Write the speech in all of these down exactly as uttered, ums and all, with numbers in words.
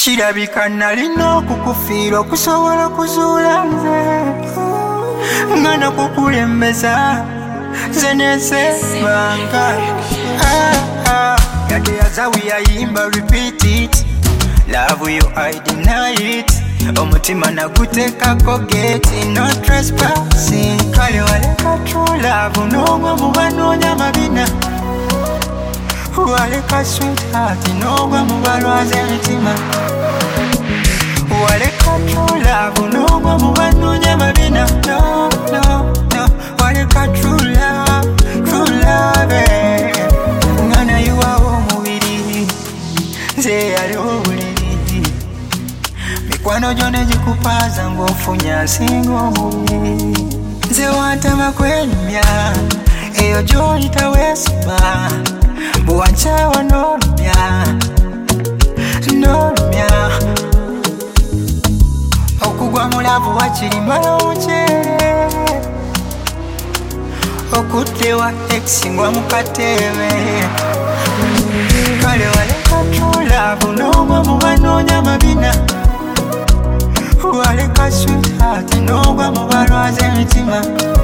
kirabika nalina okukufiira okusobola kuzuula nze nga nakukulembeza nze nesebanga yadde yazawi yayimba repeat it love you I deny it omutima naguteekako gate no trespassing kale waleka true love n'ogwa mu banoonya mabina waleka sweetheart n'ogwa mu balwaza emitima waleka true love n'ogwa mu banoonya mabina no no no waleka true love true love nga nayiwawo omubiri nze yaliwo obuliri mikwano gyo ne gikupaza ng'ofunya nsinga omubiri nze wantama kwenyumya eyo gy'oyita weesuma buwanchawa n'olumya n'olumya okugwa mu laavu wakirimala omukyere okuttewa ekisingwa mu katebe kale waleka true love n'ogwa mu banoonya mabina waleka sweetheart n'ogwa mu balwaza emitima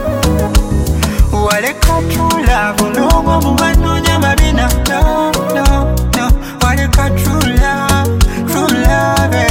waleka true love n'ogwa mu banoonya mabina no no no waleka true love true love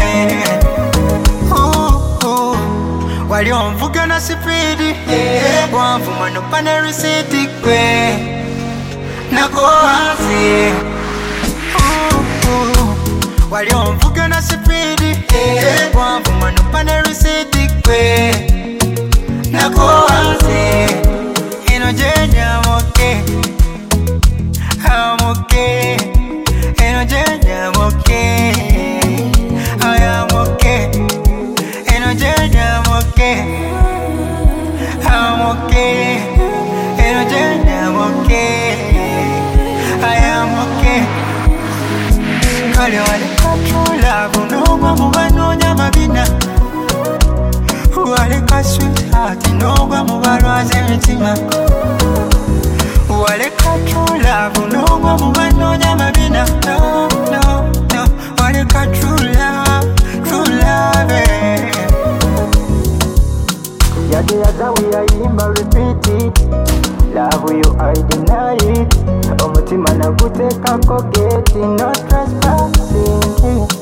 ooh ooh wali onvuga na sipidi wanvuma nopane risiti kwe nako wansi ooh ooh wali onvuga na sipidi wanvuma nopane risiti kwe nako wansi eno jenya I'm okay I'm okay eno jenya I'm okay I am okay eno jenya I'm okay I'm okay eno jenya I'm okay I am okay kale waleka true love n'ogwa mu banoonya mabina waleka sweetheart n'ogwa mu balwaza emitima waleka true love n'ogwa mu banoonya mabina no no no waleka true love true love yadde yazawi yayimba repeat it love you I deny it omutima naguteekako gate no trespassing